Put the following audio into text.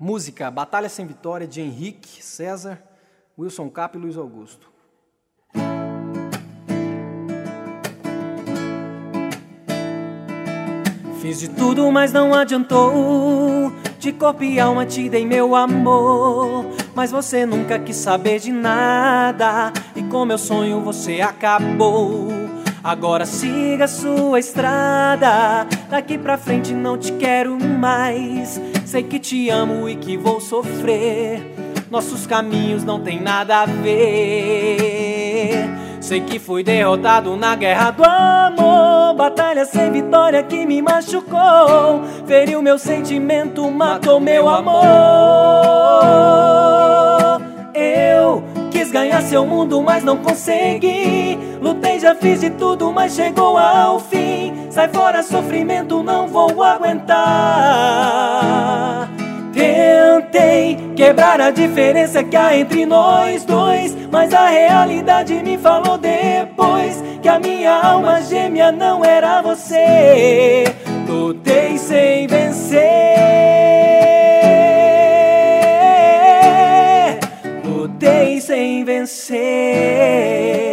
Música Batalha Sem Vitória, de Henrique, César, Wilson Cap e Luiz Augusto. Fiz de tudo, mas não adiantou. De corpo e alma te dei meu amor, mas você nunca quis saber de nada, e com meu sonho você acabou. Agora siga sua estrada, daqui pra frente não te quero mais. Sei que te amo e que vou sofrer, nossos caminhos não tem nada a ver. Sei que fui derrotado na guerra do amor, batalha sem vitória que me machucou, feriu meu sentimento, matou meu amor. Eu quis ganhar seu mundo, mas não consegui. Lutei, já fiz de tudo, mas chegou ao fim. Sai fora, sofrimento, não vou aguentar. Tentei quebrar a diferença que há entre nós dois, mas a realidade me falou depois que a minha alma gêmea não era você. Lutei sem vencer, lutei sem vencer.